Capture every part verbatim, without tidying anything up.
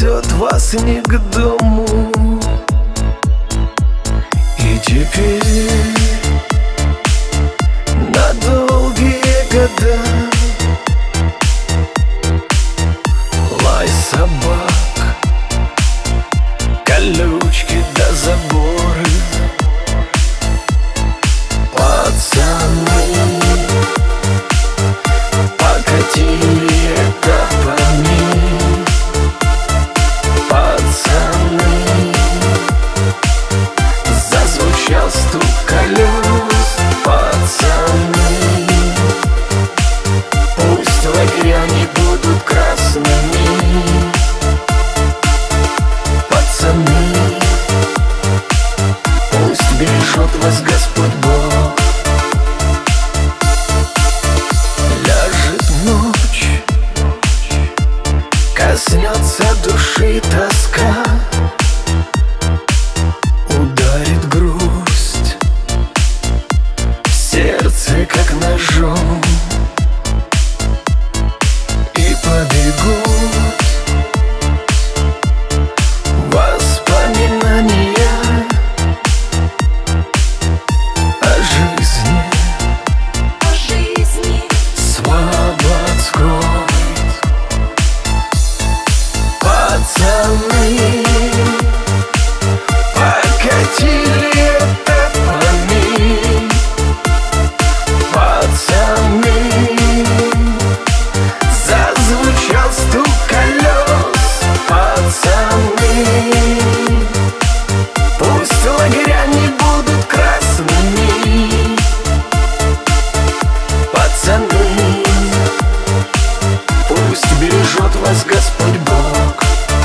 везет вас не к дому. И теперь на долгие года лай собак, колючки до заборы. Пацаны покатили этапами. Пацаны, зазвучал стук колес. Пацаны, пусть лагеря не будут красными. Пацаны, пусть бережет вас Господь Бог. Ляжет ночь, коснется души тоска, ударит грусть в сердце, как ножом. И побегут воспоминания о жизни, о жизни слободской. Пацаны покатили этапами. Пацаны, зазвучал стук колес. Пацаны, пусть лагеря не будут красными. Пацаны, пусть бережет вас Господь Бог.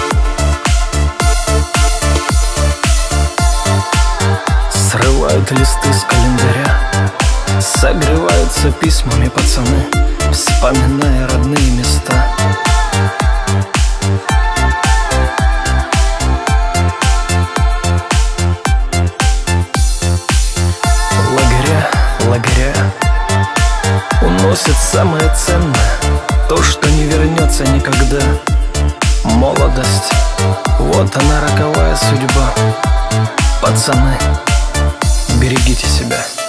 Срывают листы с календаря, согреваются письмами пацаны, вспоминая родные места. Лагеря, лагеря уносят самое ценное, то, что не вернется никогда. Молодость, вот она, роковая судьба. Пацаны, берегите себя.